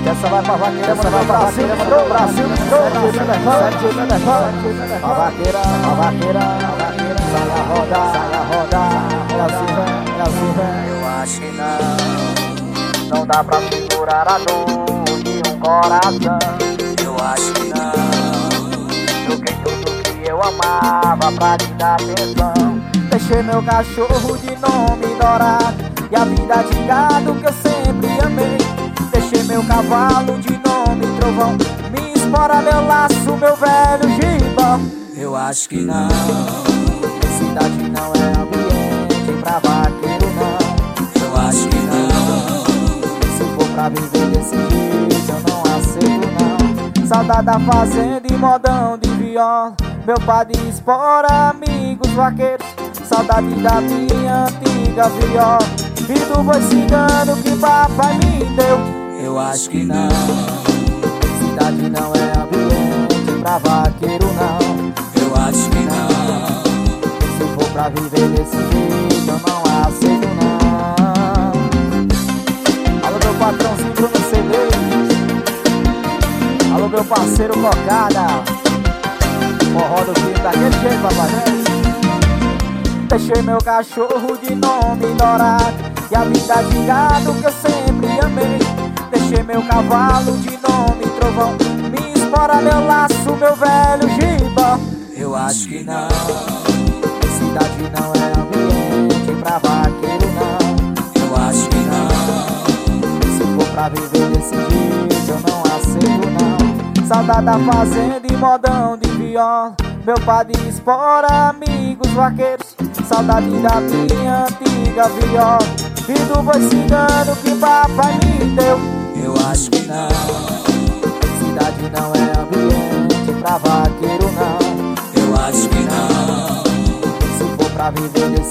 essa vai pra vaqueira, essa vai pra vaqueira, pro Brasil, a vaqueira, sai a rodar, é assim, velho. Eu acho que não dá pra segurar a dor de um coração. Eu acho que não, troquei tudo que eu amava pra te dar atenção. Deixei meu cachorro de nome dourado e a vida de gado que eu sempre amei. Deixei meu cavalo de nome trovão, minha espora, meu laço, meu velho gibão. Eu acho que não, cidade não é ambiente pra vaqueiro não. eu acho que não, Se for pra viver desse jeito eu não aceito não. Saudade da fazenda e modão de viola, meu pai de espora, amigos vaqueiros. Saudade da minha antiga viola e do boi cigano que papai me deu. eu acho que não, Cidade não é ambiente pra vaqueiro não. eu acho que não, Se for pra viver desse jeito eu não aceito não. Alô meu patrãozinho Bruno Cedeiros, alô meu parceiro Cocada, forró do filho daquele jeito, papai. Deixei meu cachorro de nome dourado e a vida de gado que eu sempre amei. Deixei meu cavalo de nome trovão, minha espora, meu laço, meu velho gibão. eu acho que não, Cidade não é ambiente pra vaqueiro não. eu acho que não, Se for pra viver desse jeito eu não aceito não. Saudade da fazenda e modão de viola, meu pai de espora, amigos vaqueiros. Saudade da minha antiga viola e do boi cigano que papai me deu. eu acho que não, Cidade não é ambiente pra vaqueiro não. eu acho que não, Se for pra viver desse